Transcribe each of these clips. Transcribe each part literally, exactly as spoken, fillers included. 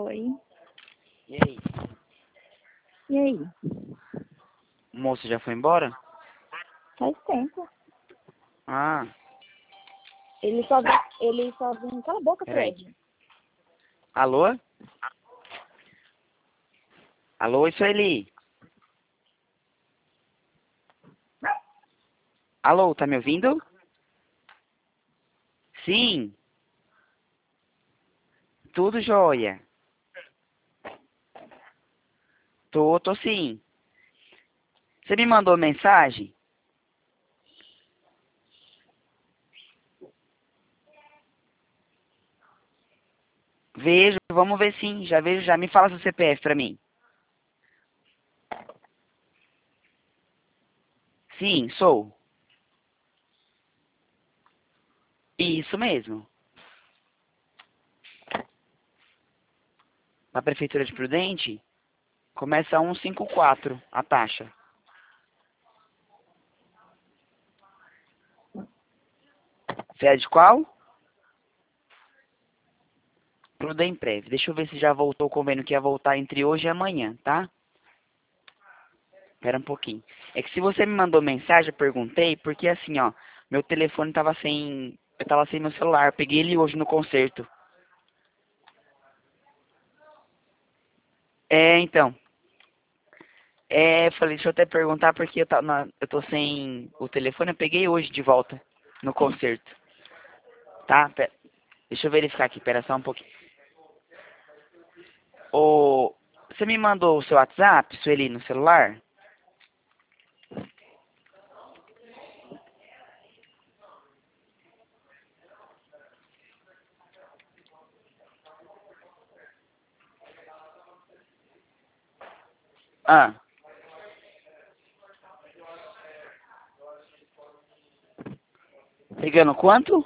Oi. E aí? E aí? O moço já foi embora? Faz tempo. Ah, Ele só vem, ele só vem... Cala a boca, peraí. Fred. Alô? Alô, Sueli? Alô, tá me ouvindo? Sim. Tudo jóia. Tô, tô sim. Você me mandou mensagem? Vejo, vamos ver sim. Já vejo, já. Me fala seu C P F pra mim. Sim, sou. Isso mesmo. Na Prefeitura de Prudente, começa cento e cinquenta e quatro a taxa. Você é de qual? Prudemprev. Deixa eu ver se já voltou o convênio que ia voltar entre hoje e amanhã, tá? Espera um pouquinho. É que se você me mandou mensagem, eu perguntei, porque assim, ó, meu telefone tava sem... Eu tava sem meu celular. Eu peguei ele hoje no concerto. É, então. É, eu falei, deixa eu até perguntar, porque eu, tá, na, eu tô sem o telefone, eu peguei hoje de volta no concerto. Tá? Pera, deixa eu verificar aqui, pera só um pouquinho. Ô, você me mandou o seu WhatsApp, Sueli, no celular? Ah. Pegando quanto?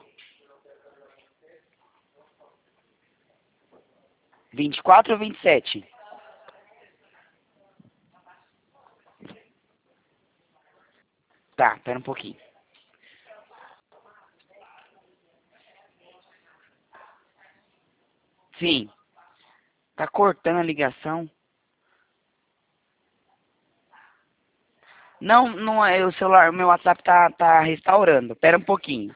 vinte e quatro ou vinte e sete? Tá, pera um pouquinho. Sim. Tá cortando a ligação. Não, não é o celular, o meu WhatsApp tá, tá restaurando. Pera um pouquinho.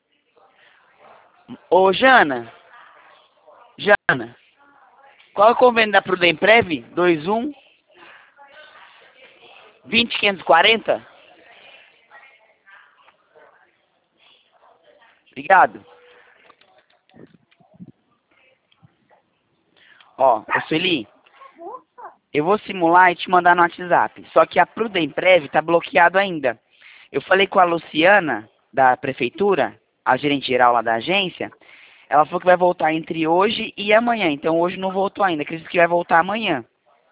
Ô, Jana. Jana. Qual é o convênio da Prudemprev? dois um vinte quinhentos e quarenta? Obrigado. Ó, ô Sueli, eu vou simular e te mandar no WhatsApp. Só que a Prudemprev tá bloqueado ainda. Eu falei com a Luciana, da prefeitura, a gerente geral lá da agência. Ela falou que vai voltar entre hoje e amanhã. Então hoje não voltou ainda. Acredito que vai voltar amanhã.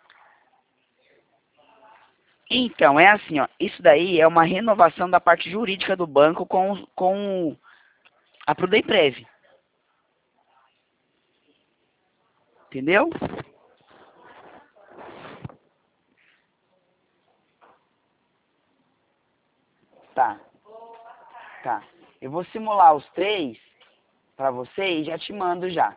Então, é assim, ó. Isso daí é uma renovação da parte jurídica do banco com, com a Prudemprev. Entendeu? Tá, tá. Eu vou simular os três pra você e já te mando já.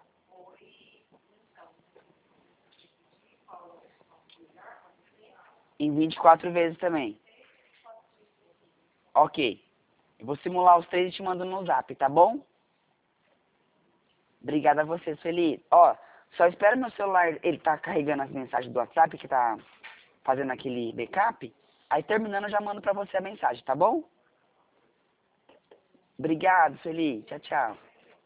Em vinte e quatro vezes também. Ok. Eu vou simular os três e te mando no zap, tá bom? Obrigada a você, Sueli. Ó, só espera meu celular, ele tá carregando as mensagens do WhatsApp, que tá fazendo aquele backup. Aí terminando eu já mando pra você a mensagem, tá bom? Obrigado, Sueli. Tchau, tchau.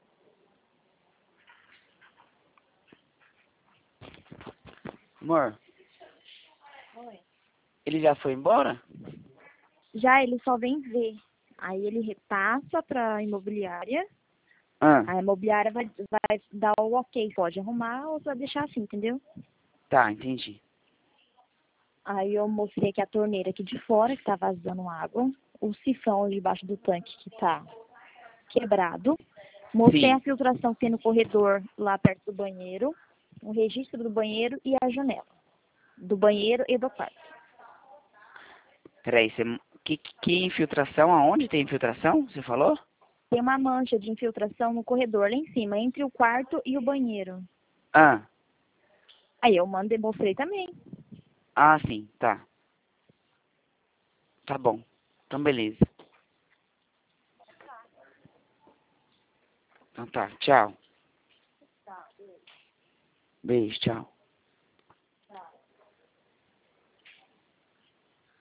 Amor, Oi. ele já foi embora? Já ele só vem ver. Aí ele repassa pra imobiliária. Ah, A imobiliária vai, vai dar o ok. Pode arrumar ou vai deixar assim, entendeu? tá, entendi. Aí eu mostrei aqui a torneira aqui de fora, que tá vazando água. O sifão debaixo do tanque que tá quebrado. Mostrei a Sim. filtração que tem no corredor lá perto do banheiro. O registro do banheiro e a janela. Do banheiro e do quarto. Peraí, você... Que, que infiltração? Aonde tem infiltração? Você falou? Tem uma mancha de infiltração no corredor lá em cima, entre o quarto e o banheiro. Ah, Aí eu mando e mostrei também. Ah, sim, tá. Tá bom. Então, beleza. Então tá, tchau. Beijo, tchau.